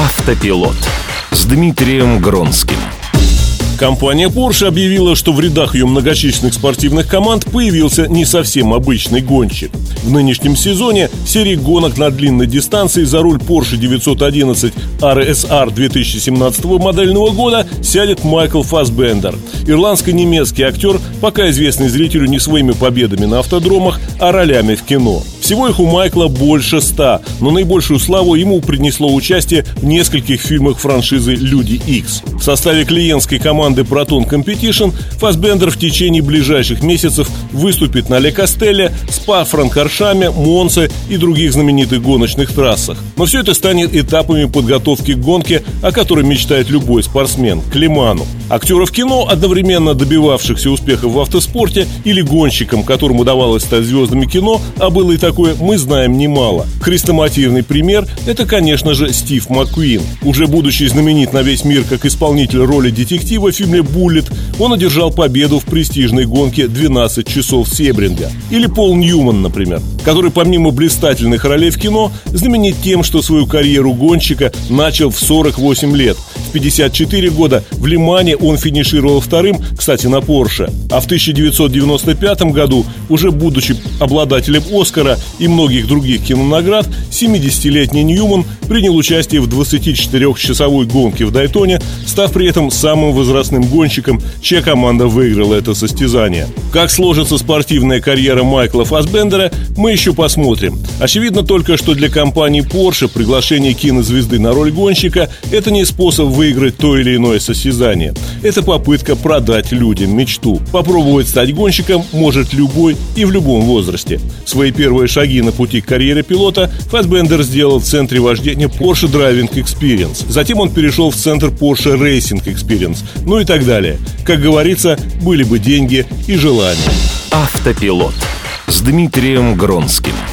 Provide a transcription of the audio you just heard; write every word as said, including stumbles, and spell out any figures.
Автопилот с Дмитрием Гронским. Компания Porsche объявила, что в рядах ее многочисленных спортивных команд появился не совсем обычный гонщик. В нынешнем сезоне в серии гонок на длинной дистанции за руль Porsche девятьсот одиннадцать ар эс ар две тысячи семнадцатого модельного года сядет Майкл Фассбендер. Ирландско-немецкий актер, пока известный зрителю не своими победами на автодромах, а ролями в кино. Всего их у Майкла больше ста, но наибольшую славу ему принесло участие в нескольких фильмах франшизы «Люди Икс». В составе клиентской команды Proton Competition Фассбендер в течение ближайших месяцев выступит на Ле Кастелле, Спа-Франкоршаме, Монце и других знаменитых гоночных трассах. Но все это станет этапами подготовки к гонке, о которой мечтает любой спортсмен – к Ле-Ману. Актеров кино, одновременно добивавшихся успехов в автоспорте, или гонщикам, которым удавалось стать звездами кино, а было и такое, мы знаем немало. Хрестоматийный пример – это, конечно же, Стив Маккуин. Уже будучи знаменит на весь мир как исполнитель роли детектива в фильме «Буллет», он одержал победу в престижной гонке «двенадцать часов Себринга». Или Пол Ньюман, например, который помимо блистательных ролей в кино знаменит тем, что свою карьеру гонщика начал в сорок восемь лет. В пятьдесят четыре года в Ле-Мане он финишировал вторым, кстати, на Порше. А в тысяча девятьсот девяносто пятом году, уже будучи обладателем Оскара и многих других кинонаград, семидесятилетний Ньюман принял участие в двадцатичетырёхчасовой гонке в Дайтоне, став при этом самым возрастным гонщиком, чья команда выиграла это состязание. Как сложится спортивная карьера Майкла Фассбендера, мы еще посмотрим. Очевидно только, что для компании Porsche приглашение кинозвезды на роль гонщика – это не способ выиграть то или иное состязание. Это попытка продать людям мечту. Попробовать стать гонщиком может любой и в любом возрасте. Свои первые шаги на пути к карьере пилота Фассбендер сделал в центре вождения Porsche Driving Experience. Затем он перешел в центр Porsche Racing Experience. Ну и так далее. Как говорится, были бы деньги и желания. Автопилот с Дмитрием Гронским.